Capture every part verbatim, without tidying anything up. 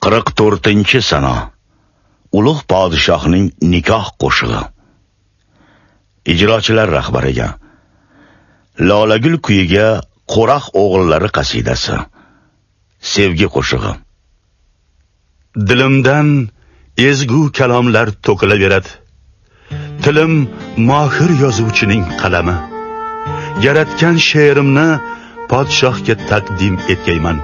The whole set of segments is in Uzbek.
qirq to'rtinchi sana ulug' podshohning nikoh qo'shig'i. Ijrochilar rahbariga Lolagul kuyiga Qo'rax o'g'illari qasidasi. Sevgi qo'shig'i. Dilimdan ezgu kalomlar to'kilaveradi. Tilim mohir yozuvchining qalami. Yaratgan she'rimni podshohga taqdim etgayman.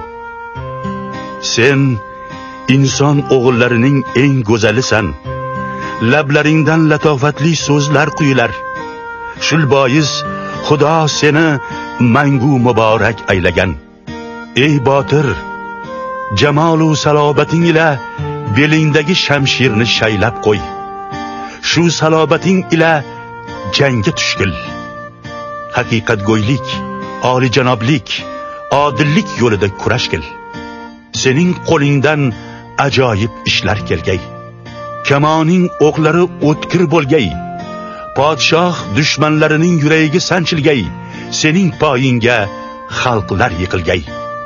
Sen inson o'g'illarining eng go'zalisan. Lablaringdan latofatli so'zlar quyilar. Shul bois Xudo seni mangu muborak aylagan. Ey botir, jamolu salobating ila belingdagi shamshirni shaylab qo'y. Shu salobating ila jangga tushgil. Haqiqatgo'ylik, olijanoblik, odillik yo'lida kurashgil. Sening qo'lingdan ajoyib ishlar kelgay. Kamoning o'qlari o'tkir bo'lgay. Podshoh dushmanlarining yuragiga sanchilgay. Sening poyingga xalqlar yiqilgay.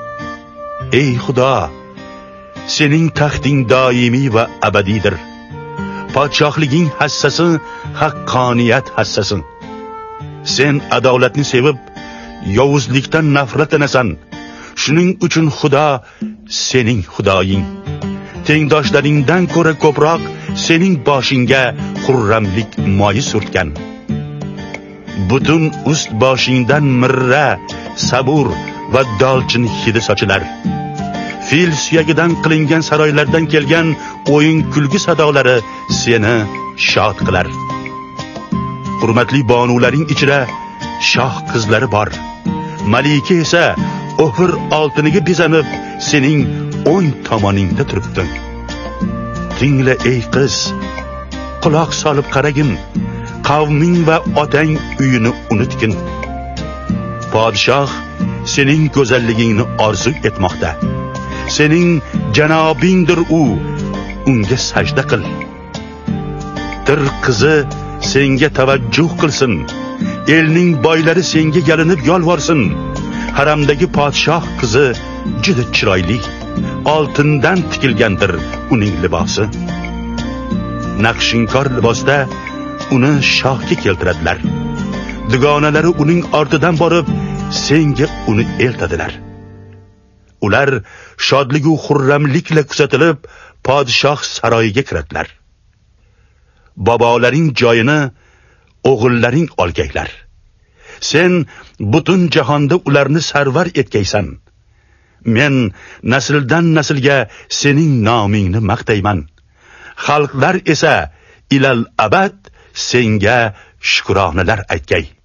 Ey Xudo, sening taxting doimiy va abadiydir. Podshohliging hassasi haqqoniyat hassasi. Sen adolatni sevib, yovuzlikdan nafratlanasan. Shuning uchun Xudo sening Xudoying. Tengdoshlaringdan ko'ra ko'proq sening boshingga xurramlik moyi surtgan. Butun ust boshingdan mirra, sabur va dolchin hidi sochilar. Fil suyagidan qilingan saroylardan kelgan o'yin kulgi sadolari seni shod qilar. Hurmatli bonularing ichida shoh qizlari bor. Malika esa o'hir oltiniga bezanib sening o'ng tomoningda turibdi. Tingla ey qiz, quloq solib qaragin, qavming va otang uyini unutgin. Podshoh sening go'zalligingni orzu etmoqda. Sening janobingdir u, unga sajda qil. Tir qizi senga tavajjuh qilsin. Elning boylari senga yalinib yolvorsin. Haramdagi podshoh qizi juda chiroyli. Oltindan tikilgandir uning libosi. Naqshinkor libosda uni shohga keltiradilar. Dugonalari uning ortidan borib, senga uni eltadilar. Ular shodlik va xurramlikla kuzatilib, podshoh saroyiga kiradilar. Bobolaring joyini o'g'illaring olgaylar. Sen butun jahonda ularni sarvar etgaysan. Men nasldan naslga sening nomingni maqtayman. Xalqlar esa ilal abad senga shukronalar aytgay.